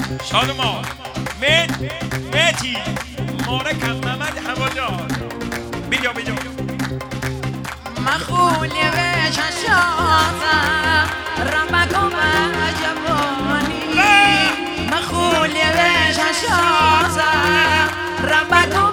شادمان مهتی مارک از محمد هوادار بیا مخولی به چشاتم ربک و جوانی مخولی به چشاتم ربک و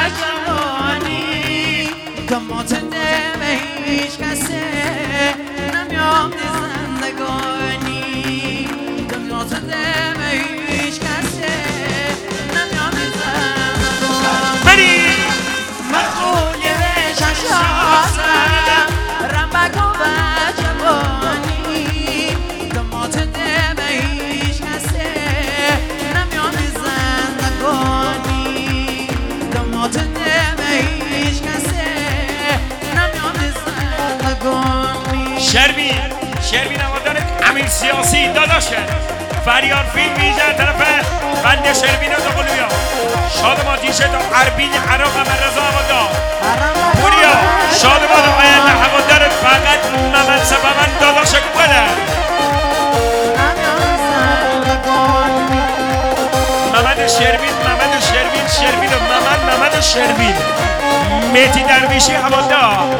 جوانی کمات نمه هیچ کسی نمیام دی زندگانی کمات نمه هیچ کسی نمیام دی زندگانی بری مخولی به چشاتم ربک و جوانی کمات نمه هیچ کسی نمیام دی زندگانی کمات نمه هیچ کسی نمیام دی زندگانی شروین هوادار امیر سیاسی داداشه فریار فیلم ویژه طرف بند شروین دوقلویا شادمان دیشه تا اربین عراق رضا هوادار پوریا شادمان آینده هوادار فقط محمد سببن داداش گوله محمد شروین و محمد شروین مهتی درویشی هوادار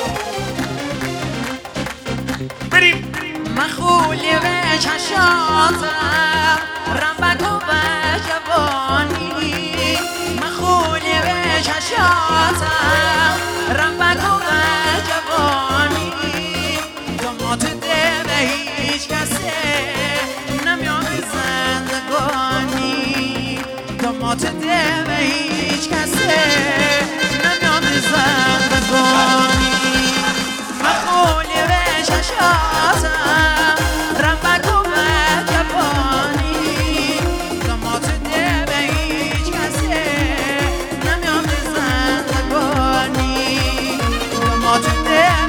بریم مخولی به چشاتم ربک و جوانی مخولی به چشاتم ربک و جوانی کمات دل هیچ کسی نمیام دی زندگانی کمات دل هیچ کسی نمیام دی زندگانی مخولی به چشاتم ربک و جوانی کمات دل هیچ کسی نمیام دی زندگانی کمات دل